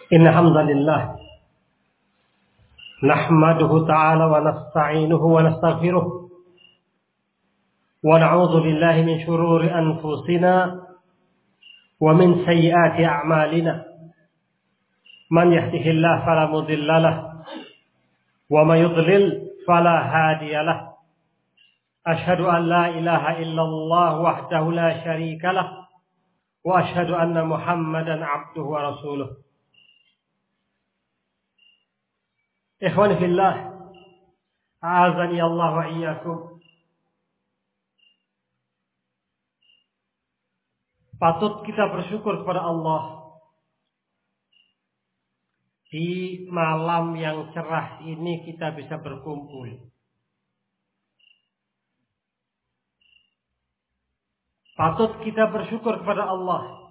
إن الحمد لله نحمده تعالى ونستعينه ونستغفره ونعوذ بالله من شرور أنفسنا ومن سيئات أعمالنا من يهده الله فلا مضل له ومن يضلل فلا هادي له أشهد أن لا إله إلا الله وحده لا شريك له وأشهد أن محمدا عبده ورسوله. Ikhwani fillah, a'azani Allah wa iyyakum. Patut kita bersyukur kepada Allah di malam yang cerah ini kita bisa berkumpul. Patut kita bersyukur kepada Allah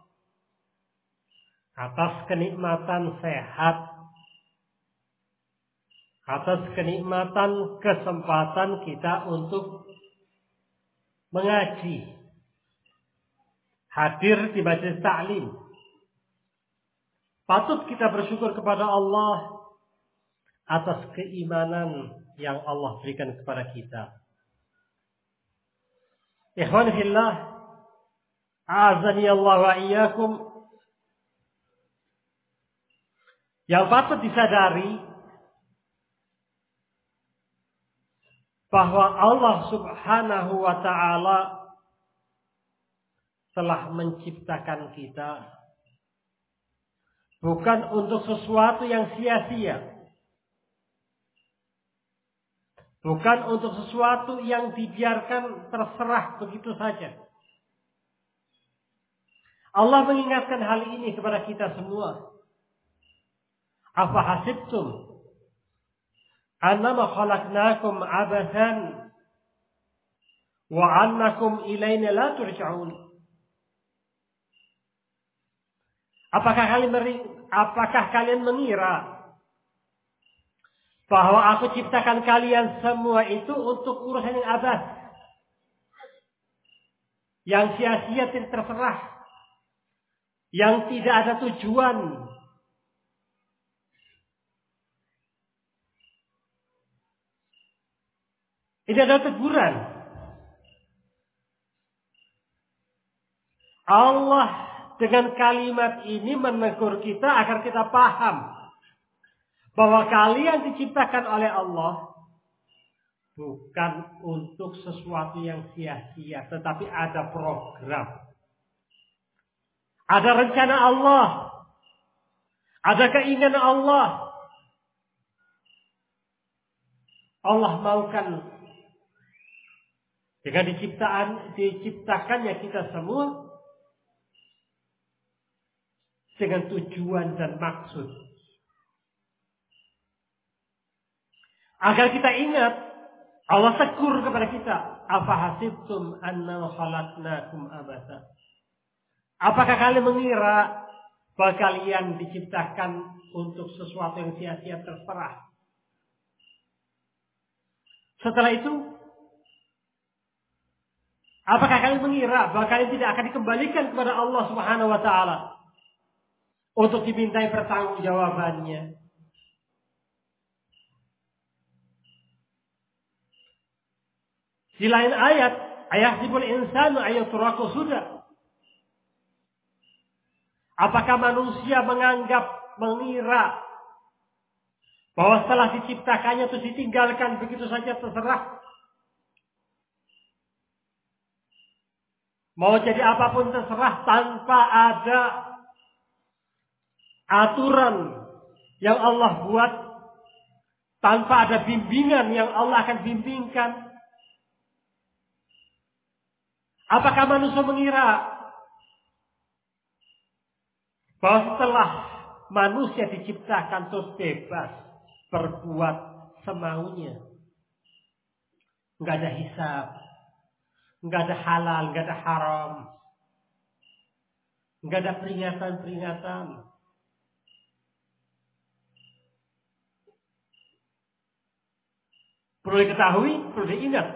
atas kenikmatan sehat, atas kenikmatan kesempatan kita untuk mengaji, hadir di majelis ta'lim. Patut kita bersyukur kepada Allah atas keimanan yang Allah berikan kepada kita. Ikhwan fillah, a'azani Allah wa iyyakum. Yang patut disadari bahwa Allah Subhanahu wa ta'ala telah menciptakan kita bukan untuk sesuatu yang sia-sia, bukan untuk sesuatu yang dibiarkan terserah begitu saja. Allah mengingatkan hal ini kepada kita semua. Afa hasibtum annama khalaqnakum abathan wa annakum ilaina la turja'un. Apakah kalian mengira bahwa aku ciptakan kalian semua itu untuk urusan yang abad, yang sia-sia, tidak terserah, yang tidak ada tujuan? Ini adalah teguran. Allah dengan kalimat ini menegur kita agar kita paham bahwa kalian diciptakan oleh Allah bukan untuk sesuatu yang sia-sia, tetapi ada program. Ada rencana Allah. Ada keinginan Allah. Allah maukan dengan diciptakannya kita semua dengan tujuan dan maksud. Agar kita ingat, Allah tegur kepada kita, afa hasibtum annama khalaqnakum abatha. Apakah kalian mengira bahwa kalian diciptakan untuk sesuatu yang sia-sia, terserah? Setelah itu, apakah kalian mengira bahwa kalian tidak akan dikembalikan kepada Allah Subhanahu wa ta'ala untuk dimintai pertanggungjawabannya? Di lain ayat, ayahsibul insanu ayatraku sudah. Apakah manusia mengira bahwa setelah diciptakannya itu ditinggalkan begitu saja terserah? Mau jadi apapun terserah tanpa ada aturan yang Allah buat, tanpa ada bimbingan yang Allah akan bimbingkan. Apakah manusia mengira bahwa setelah manusia diciptakan terus bebas berbuat semaunya, nggak ada hisab, nggak ada halal, nggak ada haram, nggak ada peringatan-peringatan? Perlu diketahui, perlu diingat,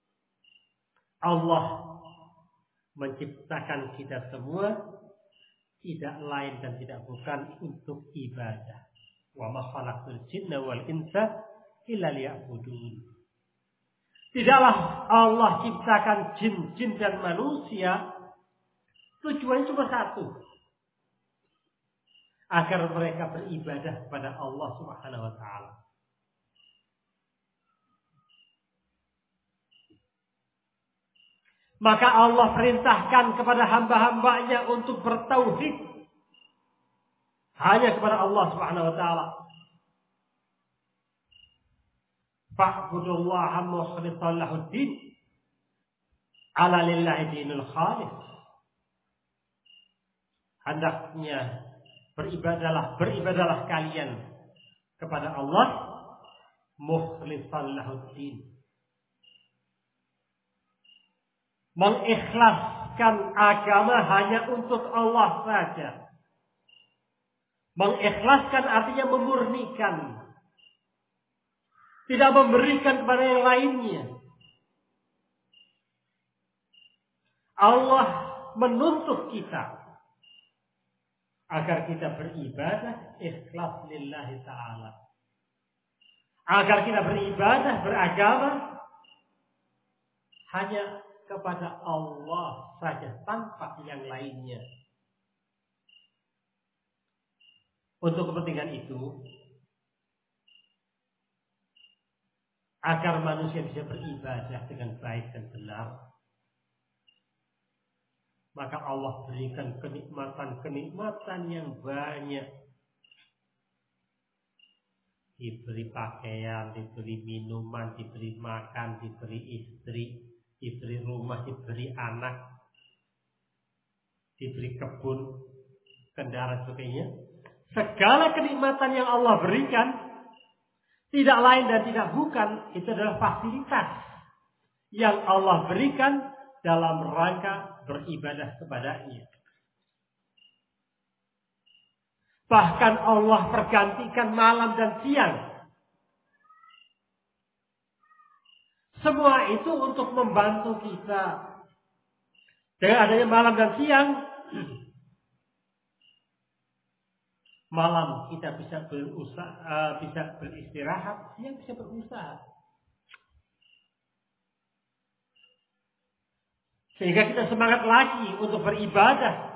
Allah menciptakan kita semua tidak lain dan tidak bukan untuk ibadah. Wa ma khalaqtul jinna wal insa illa liya'budun. Tidaklah Allah ciptakan jin dan manusia tujuannya cuma satu, agar mereka beribadah kepada Allah Subhanahu wa taala. Maka Allah perintahkan kepada hamba-hambanya untuk bertauhid hanya kepada Allah Subhanahu wa taala. Fa'budullaha mukhlishan lahuddin, ala lillahi dinul khalis. Hendaknya beribadahlah kalian kepada Allah mukhlishan lahuddin, mengikhlaskan agama hanya untuk Allah saja. Mengikhlaskan artinya memurnikan, tidak memberikan kepada yang lainnya. Allah menuntut kita agar kita beribadah ikhlas lillahi ta'ala, agar kita beribadah, beragama hanya kepada Allah saja tanpa yang lainnya. Untuk kepentingan itu, agar manusia bisa beribadah dengan baik dan benar, maka Allah berikan kenikmatan-kenikmatan yang banyak. Diberi pakaian, diberi minuman, diberi makan, diberi istri, diberi rumah, diberi anak, diberi kebun, kendaraan sebagainya. Segala kenikmatan yang Allah berikan tidak lain dan tidak bukan, itu adalah fasilitas yang Allah berikan dalam rangka beribadah kepada-Nya. Bahkan Allah pergantikan malam dan siang. Semua itu untuk membantu kita. Dengan adanya malam dan siang, malam kita bisa berusaha, bisa beristirahat, siang bisa berusaha. Sehingga kita semangat lagi untuk beribadah.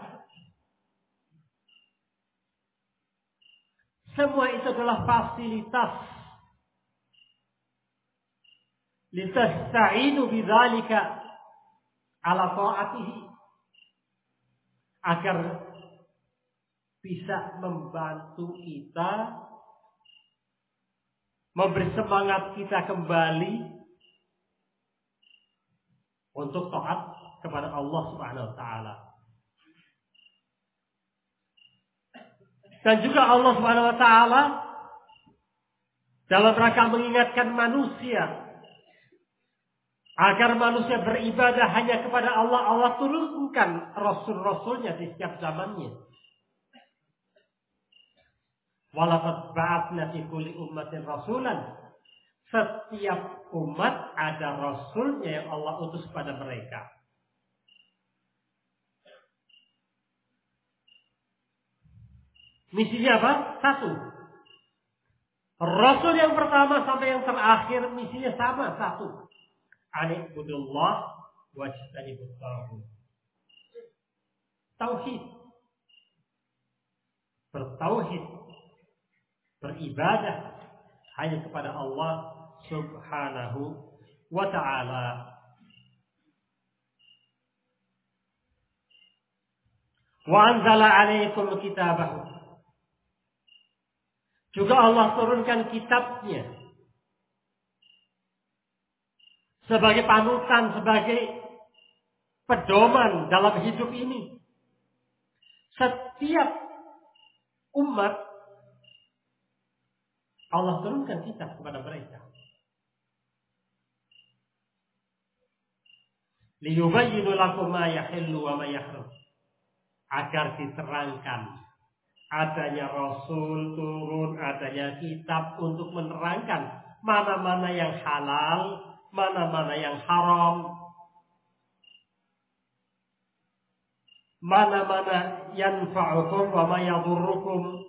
Semua itu adalah fasilitas. Litasta'inu bidzalika ala ta'atihi, agar bisa membantu kita, memberi semangat kita kembali untuk taat kepada Allah Subhanahu wa taala. Dan juga Allah Subhanahu wa taala dalam rangka mengingatkan manusia agar manusia beribadah hanya kepada Allah, Allah turunkan rasul-rasulnya di setiap zamannya. Walaqad ba'atsna fi kulli ummatin rasulan. Setiap umat ada rasulnya yang Allah utus pada mereka. Misinya apa? Satu. Rasul yang pertama sampai yang terakhir misinya sama, satu. Ani'budullah wajtanibut taghut. Tauhid. Bertauhid, beribadah hanya kepada Allah Subhanahu wa ta'ala. Wa anzala 'alaikum kitabahu. Juga Allah turunkan kitabnya sebagai panutan, sebagai pedoman dalam hidup ini. Setiap umat Allah turunkan kitab kepada mereka. Liyubayyinu lakum ma yahillu wa ma yahrum. Agar diterangkan adanya Rasul turun, adanya kitab untuk menerangkan mana-mana yang halal, mana-mana yang haram. mana-mana yanfa'ukum wa ma yadurrukum,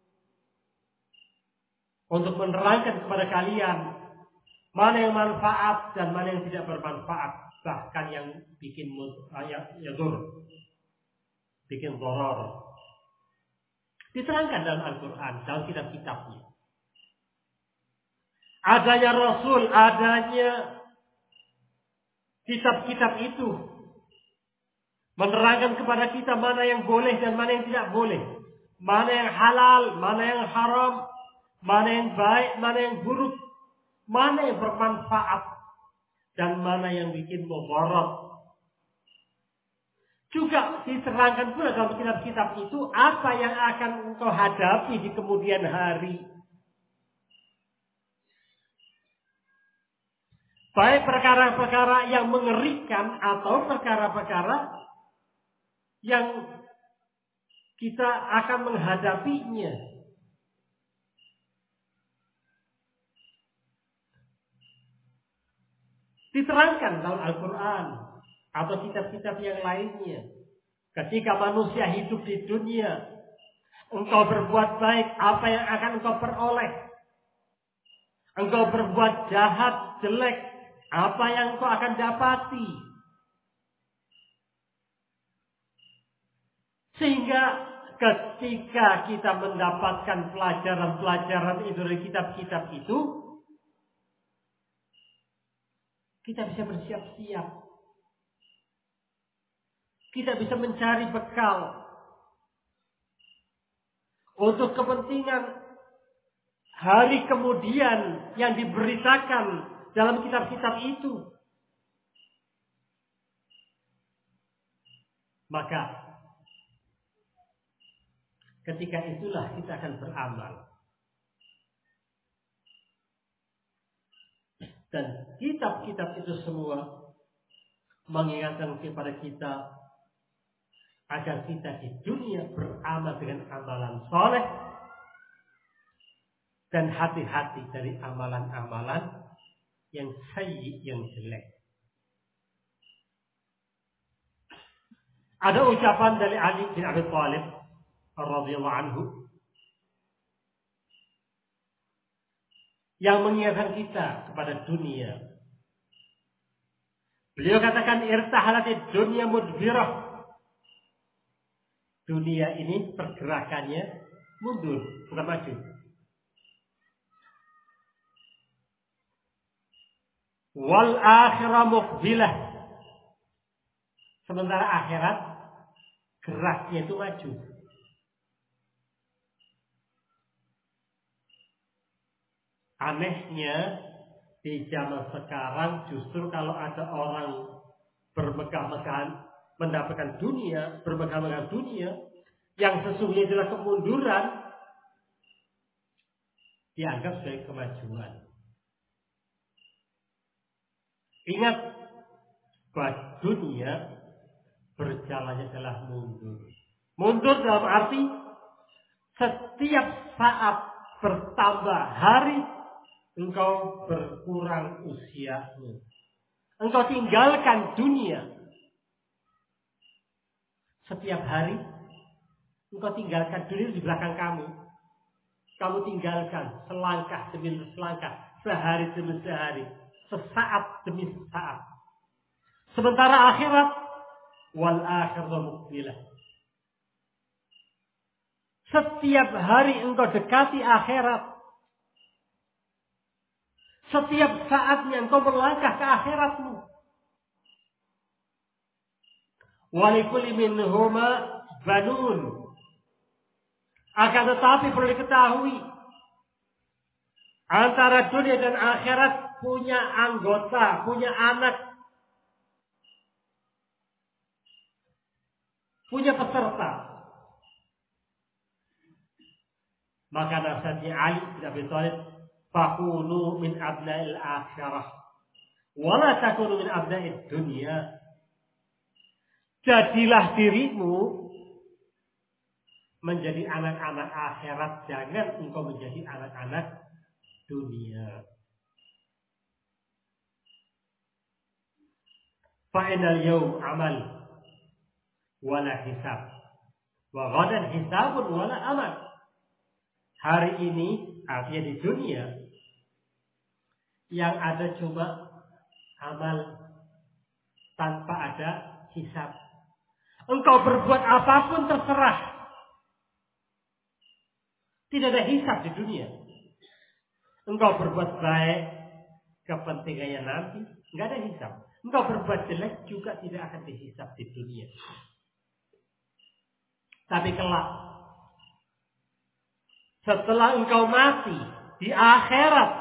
untuk menerangkan kepada kalian mana yang manfaat dan mana yang tidak bermanfaat, bahkan yang bikin yadur, bikin doror. Diterangkan dalam Al-Quran, dalam kitab-kitabnya. Adanya Rasul, adanya kitab-kitab itu menerangkan kepada kita mana yang boleh dan mana yang tidak boleh, mana yang halal, mana yang haram, mana yang baik, mana yang buruk, mana yang bermanfaat dan mana yang bikin mudarat. Juga diterangkan pula dalam kitab-kitab itu apa yang akan engkau hadapi di kemudian hari. Baik perkara-perkara yang mengerikan atau perkara-perkara yang kita akan menghadapinya. Diterangkan dalam Al-Quran atau kitab-kitab yang lainnya. Ketika manusia hidup di dunia, engkau berbuat baik, apa yang akan engkau peroleh? Engkau berbuat jahat, jelek, apa yang engkau akan dapati? Sehingga ketika kita mendapatkan pelajaran-pelajaran itu dari kitab-kitab itu, kita bisa bersiap-siap. Kita bisa mencari bekal untuk kepentingan hari kemudian yang diberitakan dalam kitab-kitab itu. Maka ketika itulah kita akan beramal. Dan kitab-kitab itu semua mengingatkan kepada kita agar kita di dunia beramal dengan amalan soleh dan hati-hati dari amalan-amalan yang sayyi, yang jelek. Ada ucapan dari Ali bin Abi Thalib radhiyallahu anhu yang mengingatkan kita kepada dunia. Beliau katakan, irtahalatid dunya mudbirah. Dunia ini pergerakannya mundur, bukan maju. Wal akhirah muqbilah. Sementara akhirat geraknya itu maju. Anehnya di zaman sekarang justru kalau ada orang bermegah-megahan mendapatkan dunia, bermegah-megahan dunia, yang sesungguhnya adalah kemunduran, dianggap sebagai kemajuan. Ingat, bahwa dunia berjalannya adalah mundur. Mundur dalam arti setiap saat bertambah hari, engkau berkurang usiamu. Engkau tinggalkan dunia. Setiap hari, engkau tinggalkan dunia di belakang kamu. Kamu tinggalkan selangkah demi selangkah, sehari demi sehari, sesaat demi sesaat. Sementara akhirat, wal akhiratu muqbilah. Setiap hari engkau dekati akhirat. Setiap saatnya engkau berlangkah ke akhiratmu. Walikulli minhuma banun. Akan tetapi perlu diketahui, antara dunia dan akhirat punya anggota, punya anak, punya peserta. Maka nasihatnya Ali bin Abi Thalib, fakunu min abna'il akhirah, wala takunu min abna'id dunya. Jadilah dirimu menjadi anak-anak akhirat, jangan engkau menjadi anak-anak dunia. Fa'inal yawm amal wala hisab. Wa ghadan hisabun wala amal. Hari ini, artinya di dunia, yang ada cuma amal tanpa ada hisab. Engkau berbuat apapun terserah. Tidak ada hisab di dunia. Engkau berbuat baik, kepentingannya nanti, nggak ada hisab. Engkau berbuat jelek juga tidak akan dihisab di dunia. Tapi kelak, setelah engkau mati di akhirat,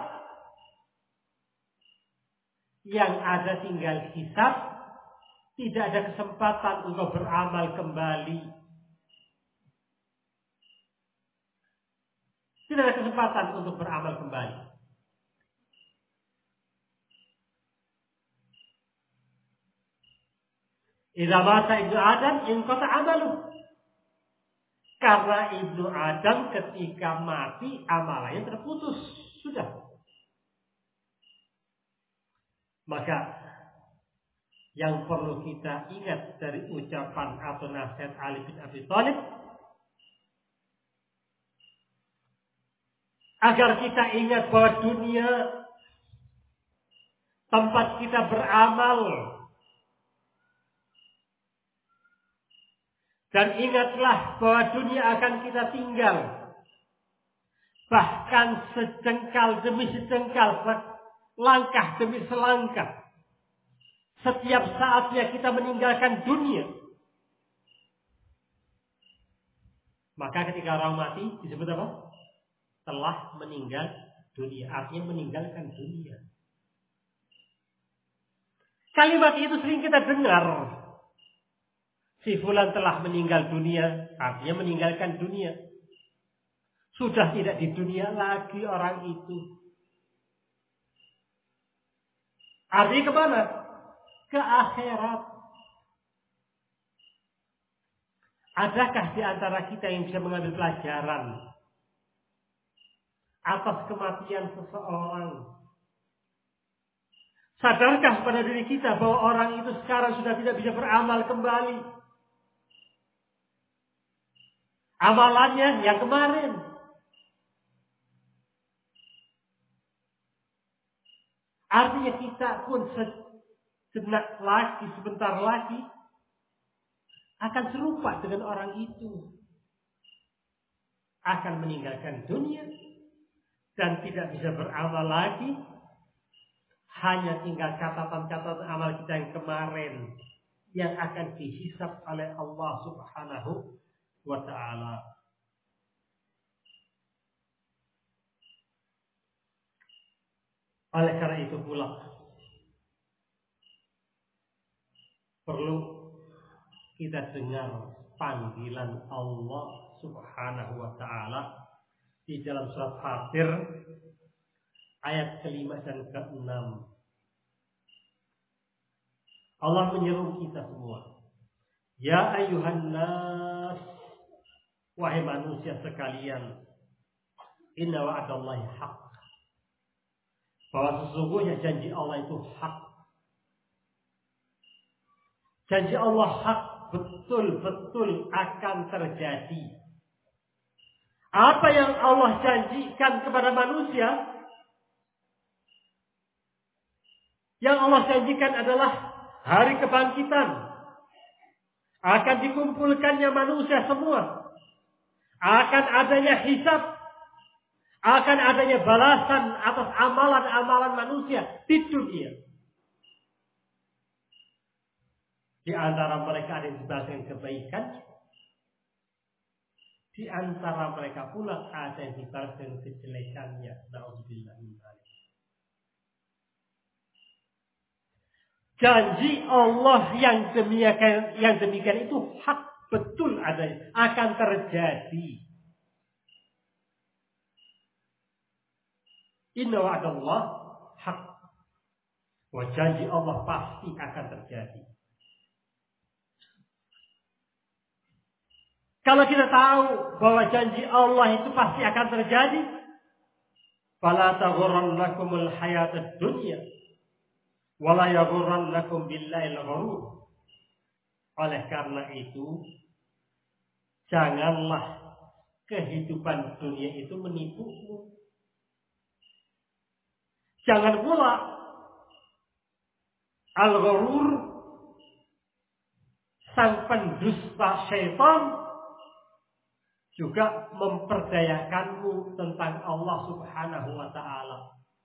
yang ada tinggal hisab, tidak ada kesempatan engkau beramal kembali. Tidak ada kesempatan untuk beramal kembali. Idza mata ibnu Adam inqata amaluh. Karena ibnu Adam ketika mati amalannya terputus. Sudah. Maka yang perlu kita ingat dari ucapan atau nasihat Ali bin Abi Thalib, agar kita ingat bahwa dunia tempat kita beramal. Dan ingatlah bahwa dunia akan kita tinggal. Bahkan sejengkal demi sejengkal, langkah demi selangkah. Setiap saatnya kita meninggalkan dunia. Maka ketika orang mati disebut apa? Telah meninggal dunia. Artinya meninggalkan dunia. Kalimat itu sering kita dengar. Si fulan telah meninggal dunia, artinya meninggalkan dunia. Sudah tidak di dunia lagi orang itu. Artinya kemana? Ke akhirat. Adakah di antara kita yang bisa mengambil pelajaran atas kematian seseorang? Sadarkah pada diri kita bahwa orang itu sekarang sudah tidak bisa beramal kembali? Amalannya yang kemarin. Artinya kita pun sejenak lagi, sebentar lagi akan serupa dengan orang itu. Akan meninggalkan dunia dan tidak bisa beramal lagi. Hanya tinggal catatan-catatan amal kita yang kemarin yang akan dihisab oleh Allah Subhanahu wa ta'ala. Oleh karena itu pula perlu kita dengar panggilan Allah Subhanahu wa ta'ala di dalam surat Fatir ayat ke-5 dan ke-6. Allah menyeru kita semua. Ya ayuhan nas, wahai manusia sekalian, inna wa'adallahi haq. Bahwa sesungguhnya janji Allah itu hak. Janji Allah hak, betul-betul akan terjadi. Apa yang Allah janjikan kepada manusia, yang Allah janjikan adalah hari kebangkitan. Akan dikumpulkannya manusia semua. Akan adanya hisab. Akan adanya balasan atas amalan-amalan manusia di dunia. Di antara mereka ada yang dibalas dengan kebaikan. Di antara mereka pula ada yang dibalas dengan kejelekannya. Na'udzubillah min dzalik. Janji Allah yang demikian itu hak, betul adanya, akan terjadi. Inna wa'adallah hak. Wah, janji Allah pasti akan terjadi. Kalau kita tahu bahwa janji Allah itu pasti akan terjadi, fala taghurrannakumul hayatad dunya wala yaghurrannakum billahil ghurur. Oleh karena itu, janganlah kehidupan dunia itu menipumu. Jangan pula al-ghurur, sang pendusta syaitan, juga memperdayakanmu tentang Allah Subhanahu wa ta'ala.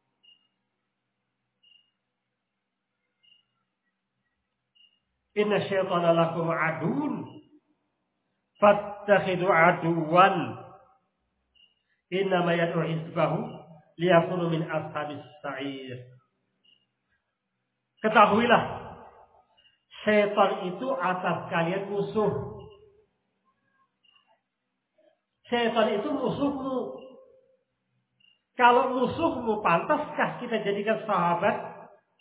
Inna syaitana lakum aduun fattakhidhu aduwan innama yad'u hizbahu liyakunu min ashabis sa'ir. Ketahuilah, syaitan itu atas kalian musuh. Syaitan itu musuhmu. Kalau musuhmu, pantaskah kita jadikan sahabat?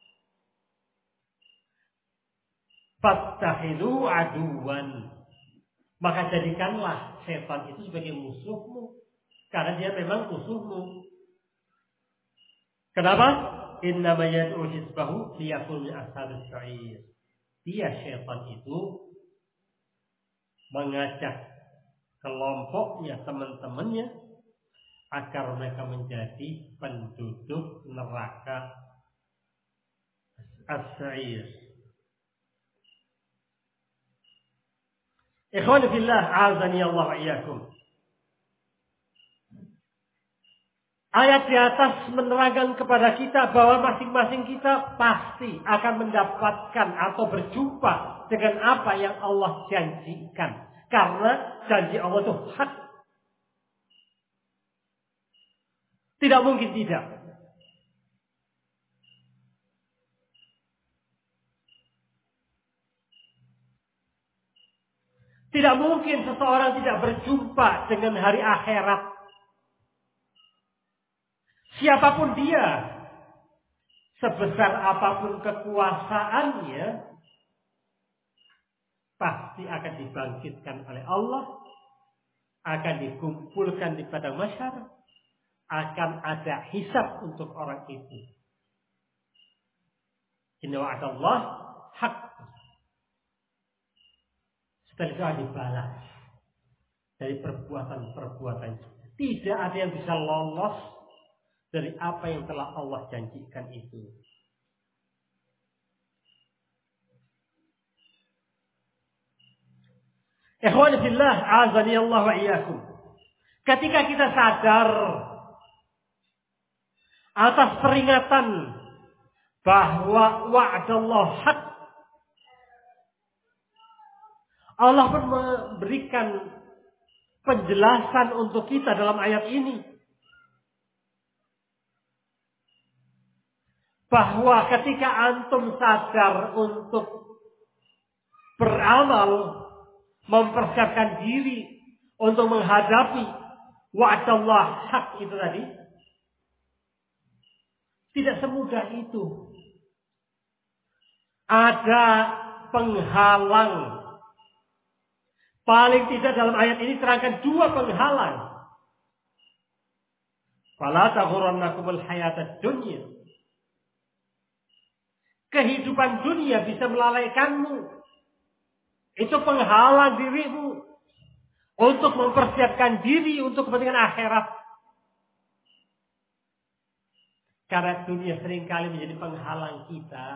Fattakhidhu aduwan. Maka jadikanlah syaitan itu sebagai musuhmu. Karena dia memang musuhmu. Kenapa? Innama yad'u hizbahu liyakun min ashabis sa'ir. Dia syaitan itu mengajak kelompoknya, teman-temannya, agar mereka menjadi penduduk neraka as-sa'ir. Ikhwan fillah, azani Allah wa iyyakum. Ayat di atas menerangkan kepada kita bahwa masing-masing kita pasti akan mendapatkan atau berjumpa dengan apa yang Allah janjikan. Karena janji Allah itu hak. Tidak mungkin tidak. Tidak mungkin seseorang tidak berjumpa dengan hari akhirat. Siapapun dia, sebesar apapun kekuasaannya, pasti akan dibangkitkan oleh Allah, akan dikumpulkan di padang mahsyar, akan ada hisab untuk orang itu. Inna wa'adallah haq. Setelah itu akan dibalas dari perbuatan-perbuatan. Tidak ada yang bisa lolos dari apa yang telah Allah janjikan itu. Ikhwan fillah, azani Allah wa iyyakum. Ketika kita sadar atas peringatan bahwa wa'dallah haq, Allah pun memberikan penjelasan untuk kita dalam ayat ini. Bahwa ketika antum sadar untuk beramal, mempersiapkan diri untuk menghadapi wa'dallah haq itu tadi, tidak semudah itu. Ada penghalang. Paling tidak dalam ayat ini terangkan dua penghalang. Fala taghurrannakumul hayatad dunya. Kehidupan dunia bisa melalaikanmu. Itu penghalang dirimu untuk mempersiapkan diri untuk kepentingan akhirat. Karena dunia seringkali menjadi penghalang kita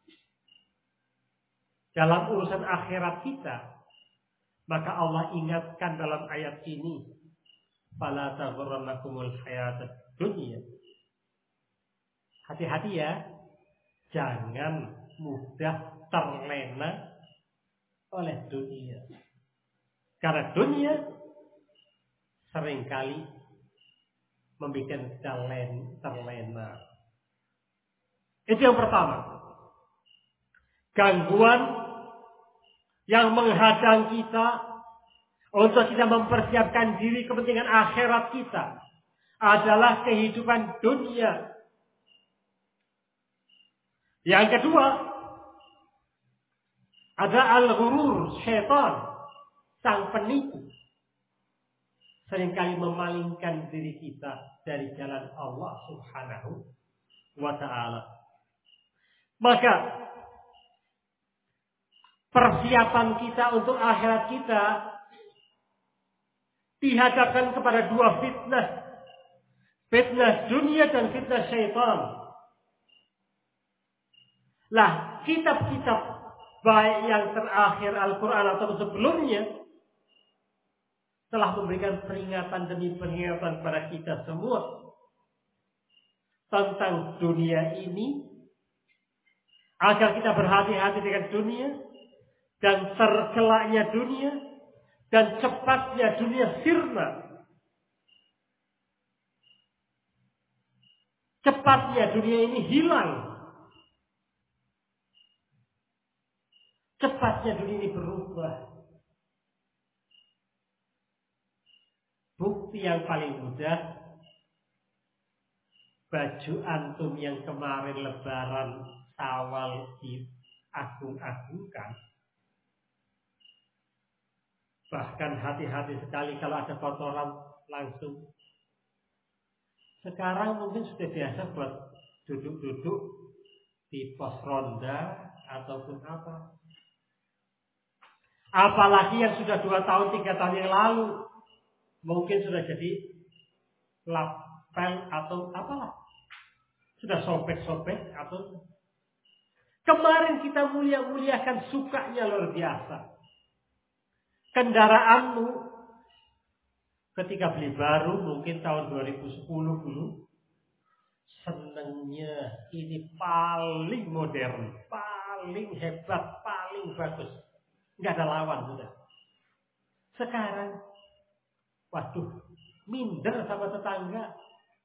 dalam urusan akhirat kita. Maka Allah ingatkan dalam ayat ini, fala taghurrannakumul hayatad dunya. Hati-hati ya. Jangan mudah terlena oleh dunia. Karena dunia seringkali membuat kita terlena. Itu yang pertama. Gangguan yang menghadang kita untuk kita mempersiapkan diri kepentingan akhirat kita adalah kehidupan dunia. Yang kedua, ada al-ghurur, syaitan, sang penipu. Seringkali memalingkan diri kita dari jalan Allah Subhanahu wa ta'ala. Maka, persiapan kita untuk akhirat kita dihadapkan kepada dua fitnah. Fitnah dunia dan fitnah syaitan. Lah, kitab-kitab baik yang terakhir Al-Quran atau sebelumnya telah memberikan peringatan demi peringatan kepada kita semua tentang dunia ini, agar kita berhati-hati dengan dunia dan tercelaknya dunia dan cepatnya dunia sirna. Cepatnya dunia ini hilang. Cepatnya dunia ini berubah. Bukti yang paling mudah, baju antum yang kemarin lebaran Syawal diagung-agungkan. Bahkan hati-hati sekali kalau ada kotoran langsung. Sekarang mungkin sudah biasa buat duduk-duduk di pos ronda ataupun apa. Apalagi yang sudah 2 tahun, 3 tahun yang lalu, mungkin sudah jadi lapel atau apalah. Sudah sobek-sobek atau kemarin kita mulia-muliakan, sukanya luar biasa. Kendaraanmu ketika beli baru mungkin tahun 2010 dulu, senengnya ini paling modern, paling hebat, paling bagus. Nggak ada lawan sudah. Sekarang, waduh, minder sama tetangga.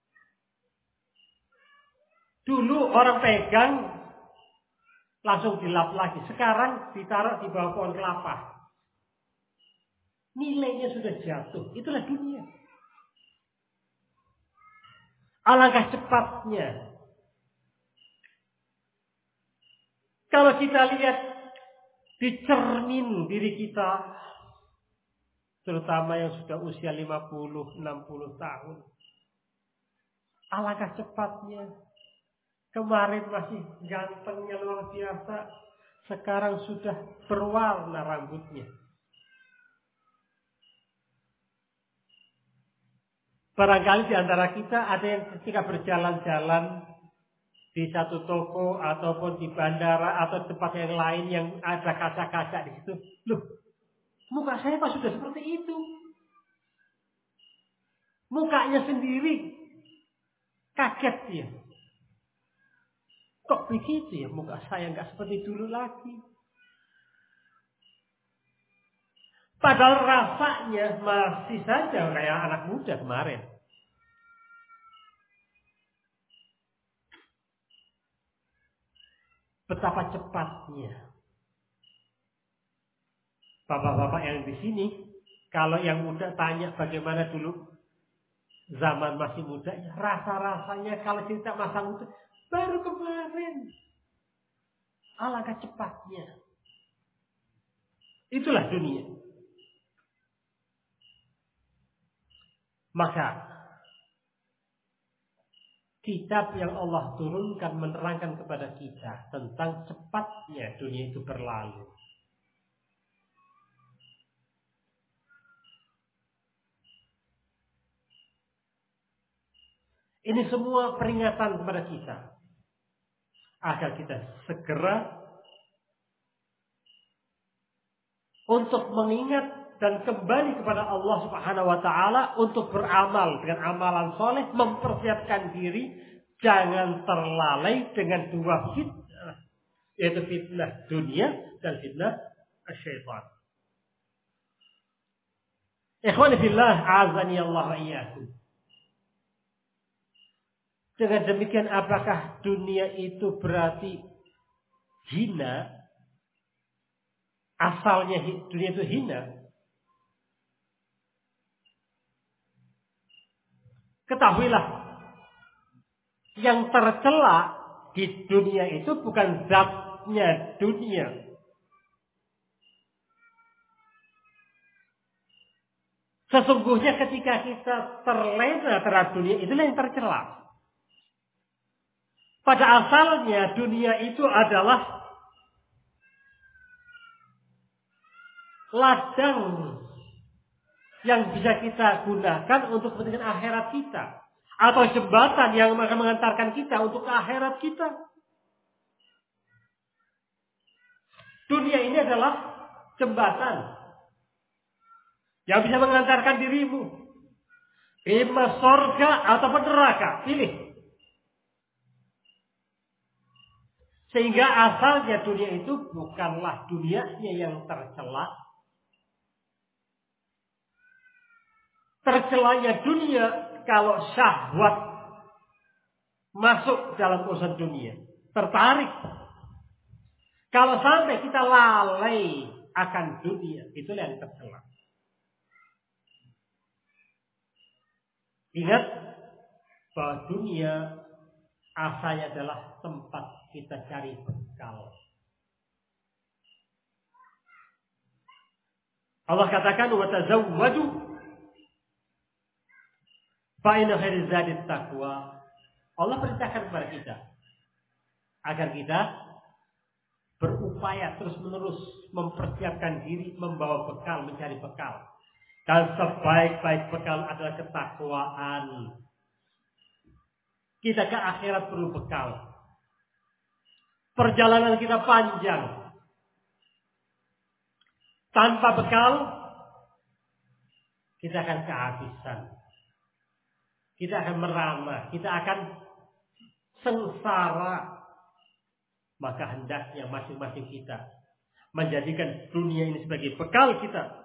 Dulu orang pegang, langsung dilap lagi. Sekarang ditaruh di bawah pohon kelapa. Nilainya sudah jatuh. Itulah dunia. Alangkah cepatnya. Kalau kita lihat di cermin diri kita, terutama yang sudah usia 50-60 tahun. Alangkah cepatnya. Kemarin masih gantengnya luar biasa. Sekarang sudah berwarna rambutnya. Barangkali di antara kita ada yang ketika berjalan-jalan di satu toko ataupun di bandara atau tempat yang lain yang ada kaca-kaca di situ. Loh, muka saya kok sudah seperti itu? Mukanya sendiri kaget dia. Kok begitu ya, muka saya nggak seperti dulu lagi. Padahal rasanya masih saja kayak anak muda kemarin. Betapa cepatnya. Bapak-bapak yang di sini, kalau yang muda tanya bagaimana dulu zaman masih muda, rasa-rasanya kalau cerita masa muda, baru kemarin. Alangkah cepatnya. Itulah dunia. Maka kitab yang Allah turunkan menerangkan kepada kita tentang cepatnya dunia itu berlalu. Ini semua peringatan kepada kita agar kita segera untuk mengingat dan kembali kepada Allah Subhanahu wa taala untuk beramal dengan amalan soleh, mempersiapkan diri jangan terlalai dengan dua fitnah, yaitu fitnah dunia dan fitnah syaitan. Ikhwani fillah, azani Allah wa iyyakum. Dengan demikian apakah dunia itu berarti hina? Asalnya dunia itu hina? Ketahuilah, yang tercela di dunia itu bukan zatnya dunia. Sesungguhnya ketika kita terlena terhadap dunia, itulah yang tercela. Pada asalnya dunia itu adalah ladang yang bisa kita gunakan untuk kepentingan akhirat kita. Atau jembatan yang akan mengantarkan kita untuk ke akhirat kita. Dunia ini adalah jembatan yang bisa mengantarkan dirimu imma surga atau neraka. Pilih. Sehingga asalnya dunia itu bukanlah dunianya yang tercela. Tercelanya dunia kalau syahwat masuk dalam urusan dunia. Tertarik. Kalau sampai kita lalai akan dunia, itulah yang tercela. Ingat bahwa dunia asalnya adalah tempat kita cari bekal. Allah katakan wa tazawwadu fa inna khairaz zadi taqwa. Allah perintahkan kepada kita agar kita berupaya terus-menerus mempersiapkan diri, membawa bekal, mencari bekal. Dan sebaik-baik bekal adalah ketakwaan. Kita ke akhirat perlu bekal. Perjalanan kita panjang. Tanpa bekal, kita akan kehabisan. Kita akan merana, kita akan sengsara. Maka hendaknya masing-masing kita menjadikan dunia ini sebagai bekal kita.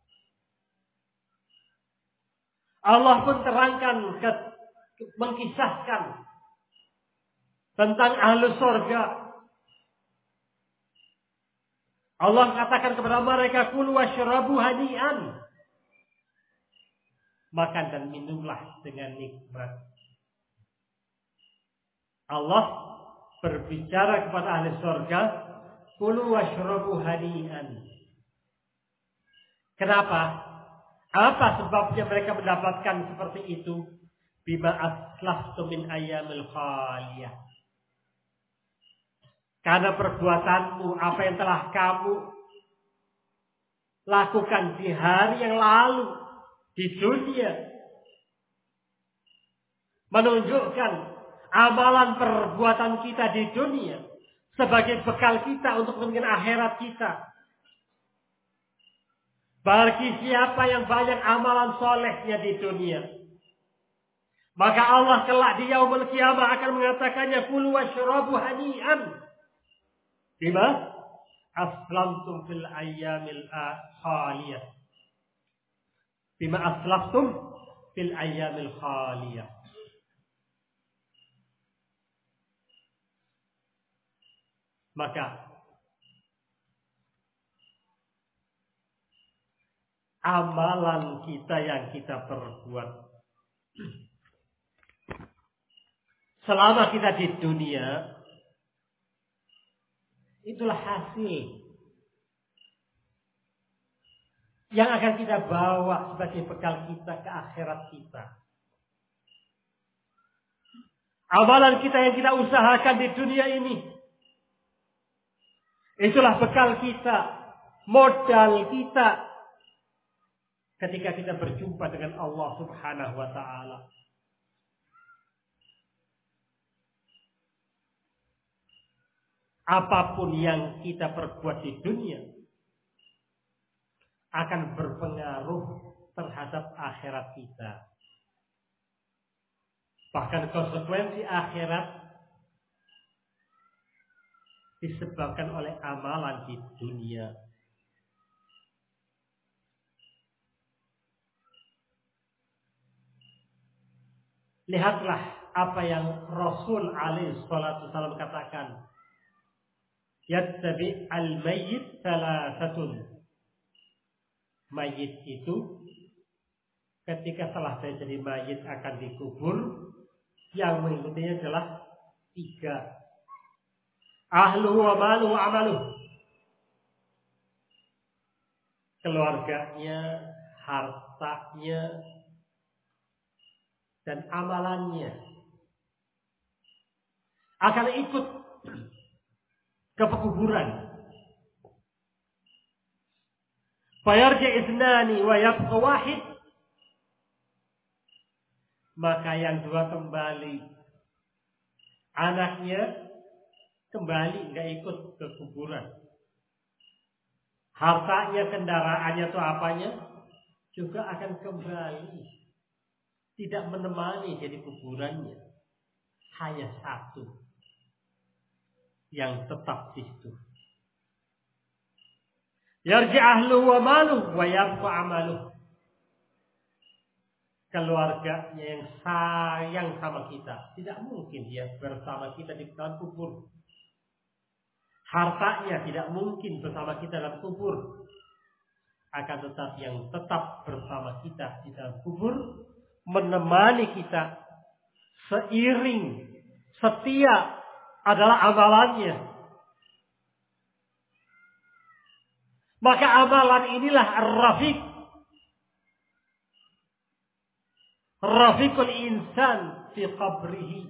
Allah pun terangkan, mengkisahkan tentang ahlu surga. Allah katakan kepada mereka, kulu washrabu hani'an. Makan dan minumlah dengan nikmat. Allah berbicara kepada ahli surga, kulu washrabu hani'an. Kenapa? Apa sebabnya mereka mendapatkan seperti itu? Bima aslaftu min ayyamil khaliyah. Karena perbuatanmu, apa yang telah kamu lakukan di hari yang lalu di dunia, menunjukkan amalan perbuatan kita di dunia sebagai bekal kita untuk kepentingan akhirat kita. Bagi siapa yang banyak amalan solehnya di dunia, maka Allah kelak di yaumul qiyamah akan mengatakannya, kulu washrabu hani'an bima aslamtum fil ayyamil khaliyah. Bima aslaftum fil ayyamil khaliyah. Maka amalan kita yang kita perbuat selama kita di dunia, itulah hasil yang akan kita bawa sebagai bekal kita ke akhirat kita. Amalan kita yang kita usahakan di dunia ini, itulah bekal kita, modal kita ketika kita berjumpa dengan Allah Subhanahu wa ta'ala. Apapun yang kita perbuat di dunia akan berpengaruh terhadap akhirat kita. Bahkan konsekuensi akhirat disebabkan oleh amalan di dunia. Lihatlah apa yang Rasul alaihi salatu wasallam katakan. Yattabi al-mayyit salasatun. Mayit itu ketika telah jadi mayit akan dikubur, yang mengikutinya adalah 3. Ahluhu wa maluhu wa amaluhu. Keluarganya, hartanya, dan amalannya akan ikut ke pekuburan. Fayarji' ithnani wa yabqa wahid. Maka yang dua kembali. Anaknya kembali, nggak ikut ke kuburan. Hartanya, kendaraannya atau apanya juga akan kembali. Tidak menemani jadi kuburannya. Hanya satu yang tetap di situ. Yarji ahlu wa malu wa yabqa amalu. Keluarganya yang sayang sama kita, tidak mungkin dia bersama kita di dalam kubur. Hartanya tidak mungkin bersama kita dalam kubur. Akan tetapi yang tetap bersama kita di dalam kubur, menemani kita, seiring, setia adalah amalannya. Maka amalan inilah ar-rafiq. Rafiqul insan fi qabrihi.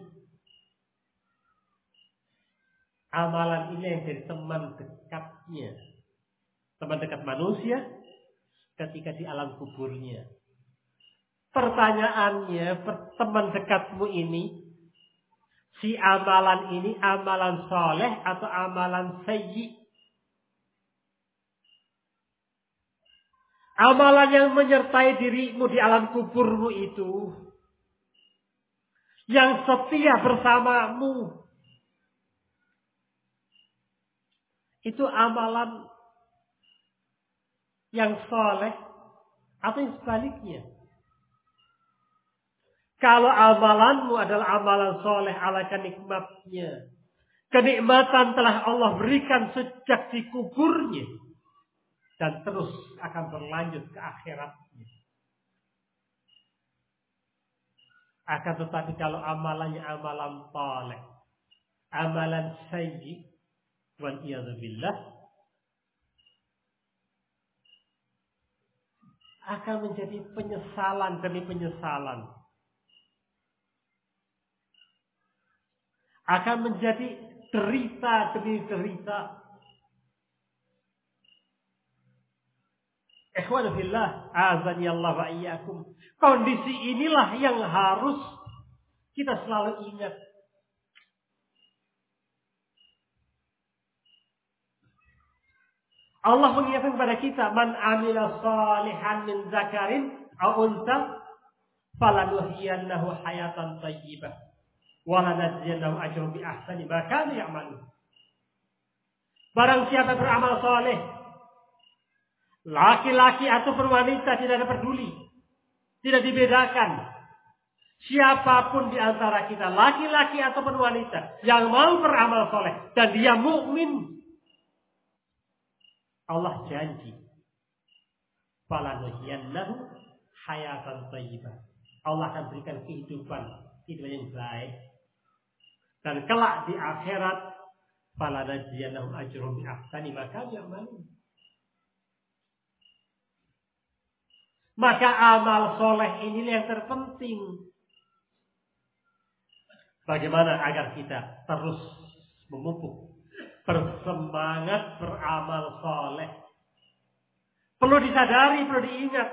Amalan ini yang jadi teman dekatnya. Teman dekat manusia ketika di alam kuburnya. Pertanyaannya, teman dekatmu ini, si amalan ini amalan soleh atau amalan sayyi? Amalan yang menyertai dirimu di alam kuburmu itu, yang setia bersamamu, itu amalan yang soleh atau yang sebaliknya? Kalau amalanmu adalah amalan soleh ala kenikmatnya, kenikmatan telah Allah berikan sejak di kuburnya dan terus akan berlanjut ke akhiratnya. Akan tetapi kalau amalannya amalan soleh, amalan sayyi, wal iyadzubillah, akan menjadi penyesalan demi penyesalan. Akan menjadi derita demi derita. Ikhwan fillah, azani Allah wa iyyakum. Kondisi inilah yang harus kita selalu ingat. Allah mengingatkan kepada kita, man amila salihan min zakarin aw unsa falanuhyiyannahu hayatan thayyibah wa lanajziyannahum ajrahum bi ahsani ma kanu ya'malun. Barang siapa beramal saleh, laki-laki ataupun wanita, tidak ada peduli, tidak dibedakan. Siapapun di antara kita, laki-laki ataupun wanita, yang mau beramal saleh dan dia mukmin, Allah janji, falanuhyiyannahu hayatan thayyibah. Allah akan berikan kehidupan yang baik. Dan kelak di akhirat, falanajziyannahum ajrahum bi ahsani ma kanu ya'malun. Maka amal soleh ini yang terpenting. Bagaimana agar kita terus memupuk, bersemangat beramal soleh. Perlu disadari, perlu diingat.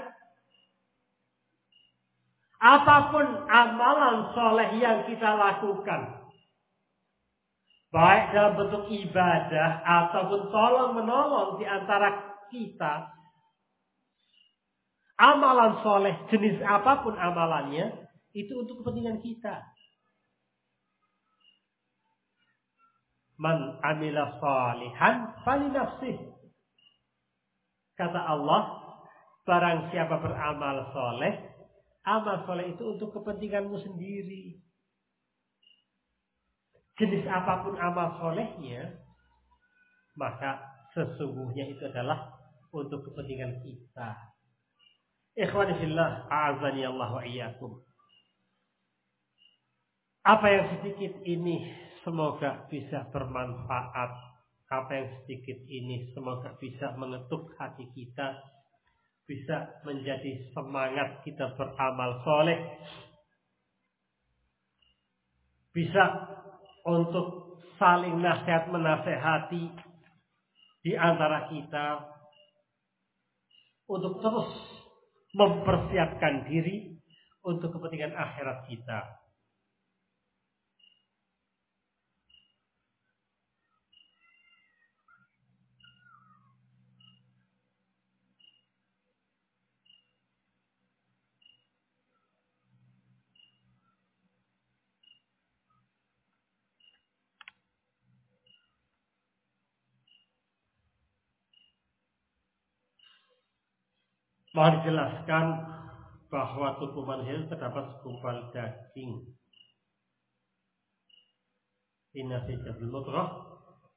Apapun amalan soleh yang kita lakukan, baik dalam bentuk ibadah ataupun tolong menolong di antara kita, amalan soleh jenis apapun amalannya, itu untuk kepentingan kita. Man amila salihan falinafsih. Kata Allah, barang siapa beramal soleh, amal soleh itu untuk kepentinganmu sendiri. Jenis apapun amal solehnya, maka sesungguhnya itu adalah untuk kepentingan kita. Ikhwani fillah, a'azani Allah wa iyyakum. Apa yang sedikit ini semoga bisa bermanfaat. Apa yang sedikit ini semoga bisa mengetuk hati kita, bisa menjadi semangat kita beramal soleh, bisa untuk saling nasihat menasehati di antara kita, untuk terus mempersiapkan diri untuk kepentingan akhirat kita. Mohon dijelaskan bahwa tubuh manusia terdapat segumpal daging. Inna fi jasadil mudghah.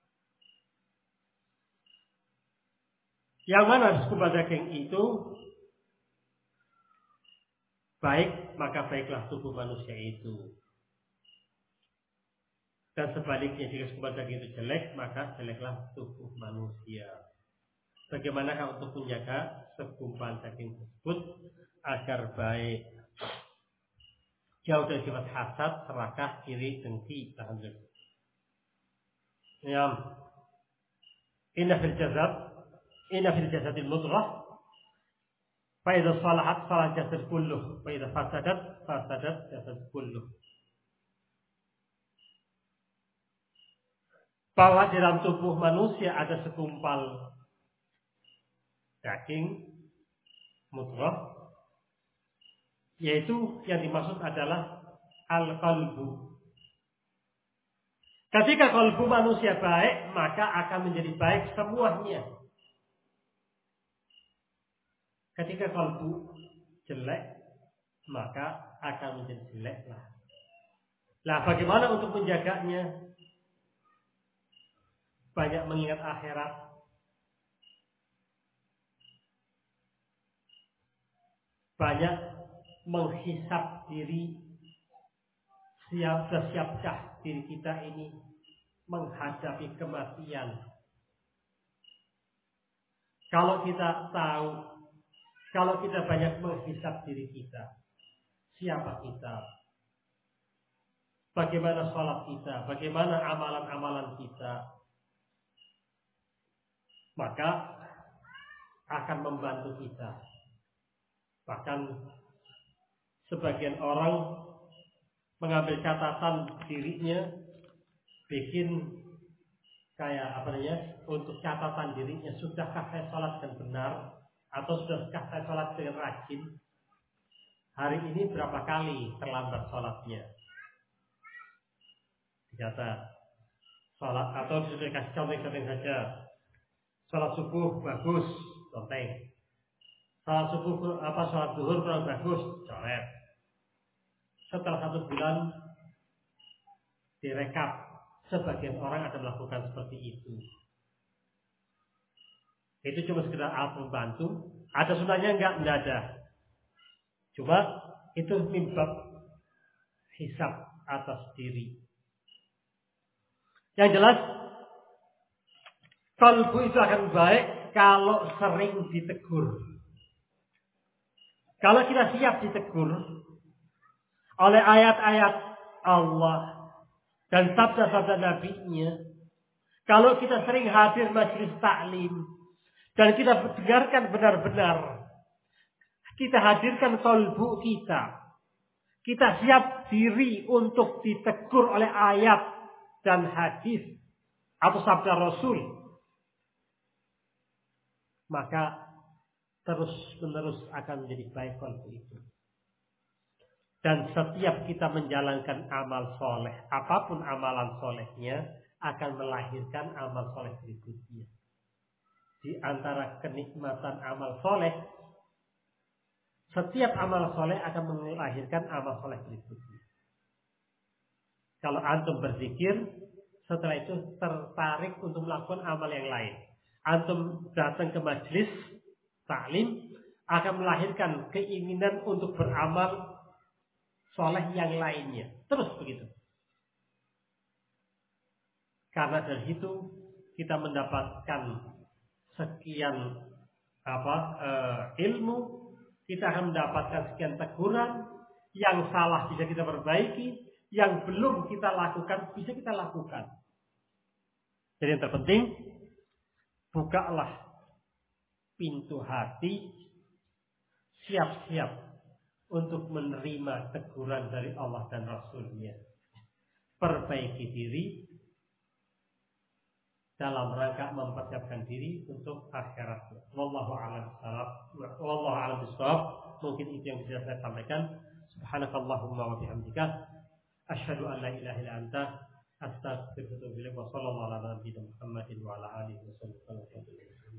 Yang mana segumpal daging itu baik, maka baiklah tubuh manusia itu. Dan sebaliknya, jika segumpal daging itu jelek, maka jeleklah tubuh manusia. Bagaimanakah untuk menjaga segumpal daging tersebut agar baik? Jauh dari sifat hasad, serakah, iri, dengki. Alhamdulillah. Ya. Inna fil jasadil mudghah. Fa idza salahat salah jasad kulluh, wa idza fasadat jasad kulluh. Bahwa di dalam tubuh manusia ada segumpal daging mudghah, yaitu yang dimaksud adalah al-qalbu. Ketika kalbu manusia baik, maka akan menjadi baik semuanya. Ketika kalbu jelek, maka akan menjadi jeleklah. Nah, bagaimana untuk menjaganya? Banyak mengingat akhirat. Banyak menghisap diri. Siapkah diri kita ini menghadapi kematian? Kalau kita tahu, kalau kita banyak menghisap diri kita, siapa kita? Bagaimana sholat kita? Bagaimana amalan-amalan kita? Maka akan membantu kita. Bahkan sebagian orang mengambil catatan dirinya, bikin kayak untuk catatan dirinya, sudahkah saya sholat dengan benar, atau sudahkah saya sholat dengan rajin? Hari ini berapa kali terlambat sholatnya? Dicatat sholat, atau sudah kasih contoh-contoh saja. Sholat subuh bagus, conteng. Sholat subuh sholat zuhur kurang bagus, coret. Setelah 1 bulan direkap, sebagian orang akan melakukan seperti itu. Itu cuma sekedar alat membantu. Ada sunahnya enggak ada. Cuma itu mimbab hisab atas diri. Yang jelas, kalbu itu akan baik kalau sering ditegur. Kalau kita siap ditegur oleh ayat-ayat Allah dan sabda-sabda Nabi-Nya, kalau kita sering hadir majelis taklim dan kita dengarkan benar-benar, kita hadirkan kalbu kita, kita siap diri untuk ditegur oleh ayat dan hadis atau sabda Rasul, maka terus-menerus akan menjadi baik kalbu itu. Dan setiap kita menjalankan amal soleh, apapun amalan solehnya, akan melahirkan amal soleh berikutnya. Di antara kenikmatan amal soleh, setiap amal soleh akan melahirkan amal soleh berikutnya. Kalau antum berzikir, setelah itu tertarik untuk melakukan amal yang lain. Antum datang ke majelis taklim, akan melahirkan keinginan untuk beramal soleh yang lainnya. Terus begitu. Karena dari situ kita mendapatkan sekian ilmu, kita akan mendapatkan sekian teguran, yang salah bisa kita perbaiki, yang belum kita lakukan bisa kita lakukan. Jadi yang terpenting, bukalah pintu hati siap-siap untuk menerima teguran dari Allah dan Rasulnya. Perbaiki diri dalam rangka mempersiapkan diri untuk akhirat. Wallahu a'lam bishawab. Mungkin itu yang bisa saya sampaikan. Subhanakallahumma wa bihamdika asyhadu an la ilaha illa anta astaghfiruka wa atubu ilaik. Wa sallallahu ala nabiyyina Muhammadin wa ala alihi wasallam.